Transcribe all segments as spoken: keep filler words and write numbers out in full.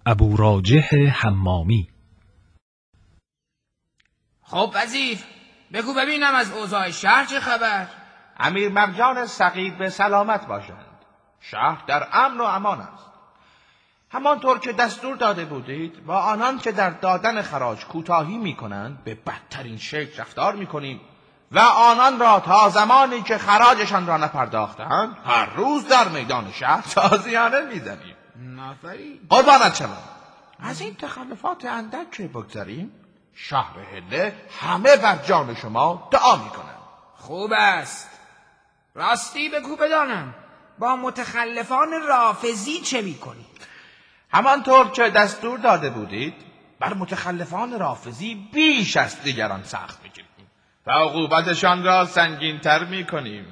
ابو راجح حمامی. خب وزیر بگو ببینم از اوضاع شهر چه خبر؟ امیر مرجان ثقیل به سلامت باشند. شهر در امن و امان است. همانطور که دستور داده بودید با آنان که در دادن خراج کوتاهی میکنند به بدترین شکل رفتار میکنیم و آنان را تا زمانی که خراجشان را نپرداختند هر روز در میدان شهر تازیانه میزنیم. آفرین. قربانت شوم. از این تخلفات اندک که بگذاریم شهر هله همه بر جان شما دعا میکنند. خوب است. راستی بگو بدانم با متخلفان رافضی چه میکنی؟ همانطور که دستور داده بودید بر متخلفان رافضی بیش از دیگران سخت میگیریم و عقوبتشان را سنگین تر میکنیم.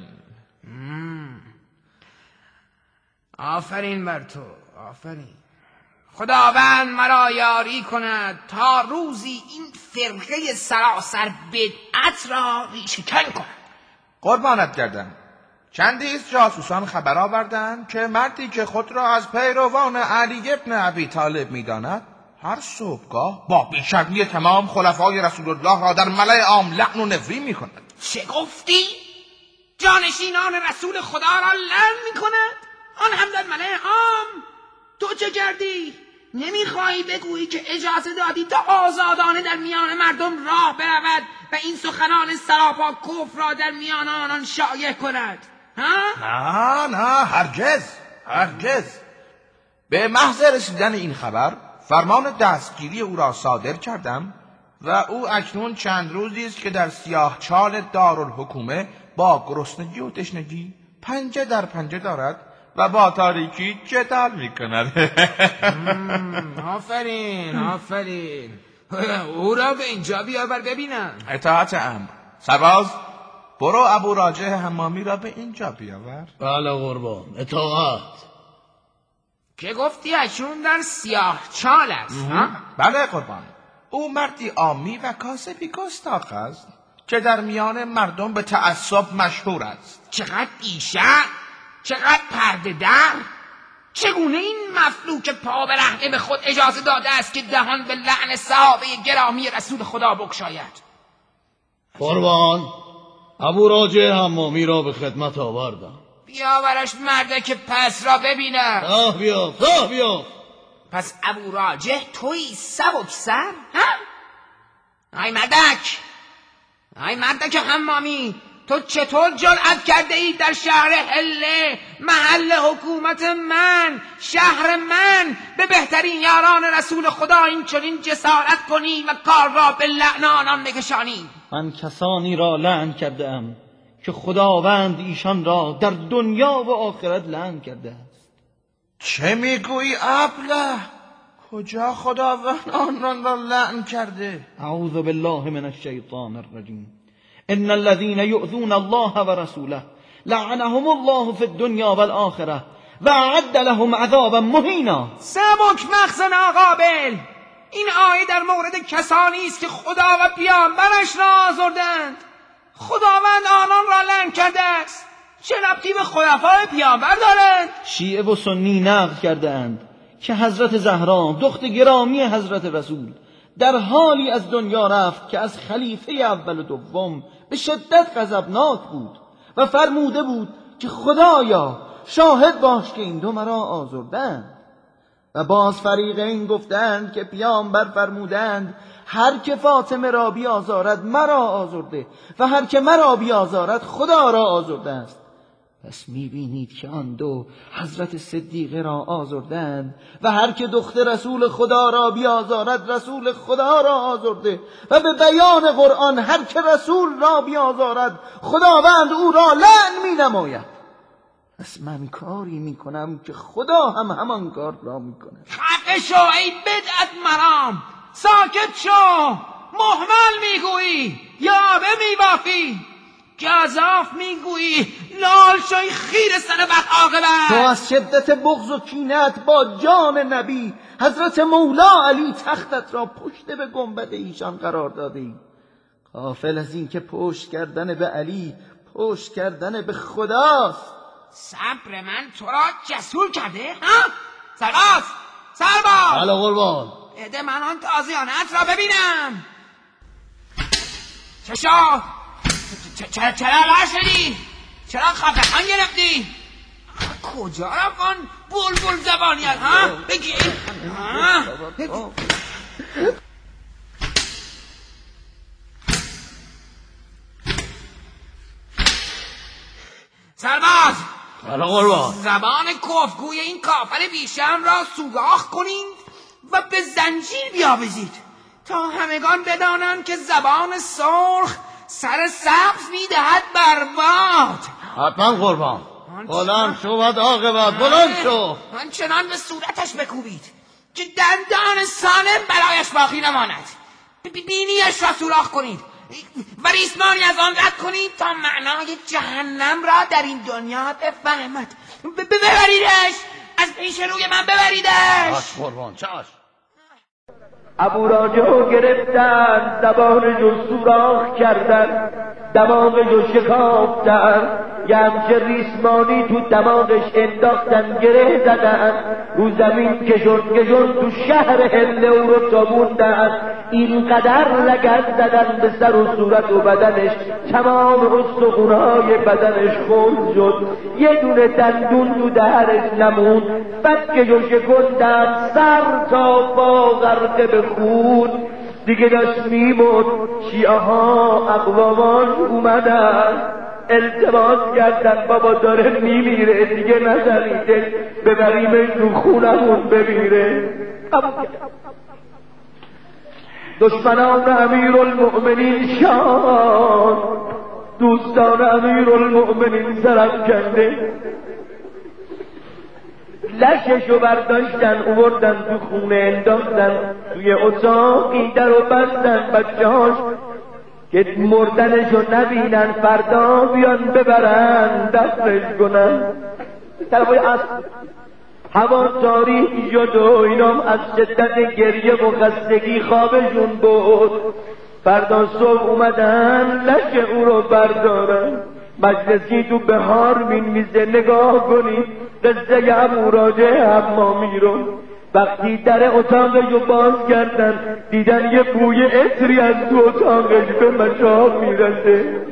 آفرین بر تو، آفرین. خداوند مرا یاری کند تا روزی این فرقه سراسر بدعت را ریشه‌کن کند. قربانت گردم. چندیز جاسوسان خبر آوردند که مردی که خود را از پیروان علی ابن ابی طالب می‌داند هر صبحگاه با بیشرمی تمام خلفای رسول الله را در ملأ عام لعن و نفری می‌کند. چه گفتی؟ جانشینان رسول خدا را لعن می‌کند؟ آن هم در ملأ عام؟ تو چه کردی؟ نمیخواهی بگویی که اجازه دادی تا آزادانه در میان مردم راه برود و این سخنان سراپا کفر را در میان آنان شایع کند؟ ها؟ نه نه هرگز هرگز. به محض رسیدن این خبر فرمان دستگیری او را صادر کردم و او اکنون چند روزی است که در سیاه چال دارالحکومه با گرسنگی و تشنگی پنجه در پنجه دارد و با تاریکی جدال میکند. آفرین آفرین. او را به اینجا بیاور ببینم. اطاعت امر. سرباز برو ابو راجح حمامی را به اینجا بیاور. بله قربان، اطاعت. که گفتی اکنون در سیاه چال است؟ بله قربان. او مردی عامی و کاسبی گستاخ است که در میان مردم به تعصب مشهور است. چقدر بیشتر، چقدر پرده در. چگونه این مفلوک پا برهنه به خود اجازه داده است که دهان به لعن صحابه گرامی رسول خدا بگشاید؟ قربان، ابو راجح حمامی را به خدمت آوردم. بیاورش مردک پس را ببینم. راه بیاف راه بیاف. پس ابو راجح تویی سبک سر؟ ها؟ ای مردک، ای مردک حمامی، تو چطور جرأت کرده ای در شهر هله، محل حکومت من، شهر من، به بهترین یاران رسول خدا این چنین جسارت کنی و کار را به لعن آنان بکشانی؟ من کسانی را لعن کرده ام که خداوند ایشان را در دنیا و آخرت لعن کرده است. چه میگویی ابله؟ کجا خداوند آنان را لعن کرده؟ اعوذ بالله من الشیطان الرجیم. ان الذين يؤذون الله ورسوله لعنهم الله في الدنيا والآخرة واعد لهم عذابا مهینا. سبک مخزن قابل، این آیه در مورد کسانی است که خدا و پیامبرش را آزردند. خداوند آنان را لعن کرده است. چه ربطی به خلفای پیامبر دارند؟ شیعه و سنی نقل کرده اند که حضرت زهرا دختر گرامی حضرت رسول در حالی از دنیا رفت که از خلیفه اول و دوم به شدت غضبناک بود و فرموده بود که خدایا شاهد باش که این دو مرا آزردند. و باز فریقین گفتند که پیامبر فرمودند هر که فاطمه را بیازارد مرا آزرده و هر که مرا بیازارد خدا را آزرده است. پس میبینید که آن دو حضرت صدیقه را آزردند و هر که دختر رسول خدا را بیازارد رسول خدا را آزرده و به بیان قرآن هر که رسول را بیازارد خداوند او را لعن می نماید. پس من کاری می کنم که خدا هم همان کار را می کند. خفه شو ای بدعت مرام، ساکت شو. محمل میگویی یا به میبافی، گزاف میگویی لال شوی خیر سر بد عاقبت. تو از شدت بغض و کینت با جان نبی حضرت مولا علی تختت را پشت به گنبد ایشان قرار داده ای. غافل از این که پشت کردن به علی پشت کردن به خداست. صبر من تو را جسور کرده؟ ها؟ سرباز! سرباز! بله قربان. بده من آن تازیانت را ببینم. چشا چرا چرا لر شدی؟ چرا خفقان گرفتی؟ کجا رفت بلبل زبانیت ها؟ بگی سرباز بله قربان. زبان کفگوی این کافر بیشرم را سوراخ کنید و به زنجیر بیاویزید تا همگان بدانند که زبان سرخ سر سبز میدهد بر باد. حتما قربان. بلند شو و عاقبت بلند شو. آنچنان به صورتش بکوبید که دندان سالم برایش باقی نماند. بینیش را سوراخ کنید و ریسمانی از آن رد کنید تا معنای جهنم را در این دنیا بفهمد. ببریدش، از پیش روی من ببریدش. چشم قربان چشم. ابو راجع گرفتن، زبانشو سوراخ کردن، دماغشو شکافتن، یه همچه ریسمانی تو دماغش انداختن، گره زدن، رو زمین کشون کشون تو شهر هله او رو تابوندن. اینقدر لگد زدن به سر و صورت و بدنش، تمام استخونهای بدنش خون شد، یه دونه دندون تو دهنش نمون. فکشو شکندن، سر تا پا غرقه به خون، دیگه داشت میمرد. شیعه ها اقوامان اومدن التماس کردن، بابا داره میمیره دیگه نزنیده، ببریمش رو خونمون بمیره. دشمنان امیرالمؤمنین شان، دوستان امیرالمؤمنین سرافکنده، لششو برداشتن اووردن تو خونه انداختن، توی اتاقی در و بستن بچه هاش که مردنشو نبینن، فردا بیان ببرن دفنش کنن. طرفای اصل هوا تاریک شد و اینام از شدت گریه و خستگی خوابشون بود. فردا صبح اومدن لش او رو بردارن. مجلسی تو بهار مین میزه، نگاه کنید قصه ابو راجع حمامی رو. وقتی در اتاقشو باز کردن دیدن یه بوی عطری از تو اتاقش به مشام میرسه.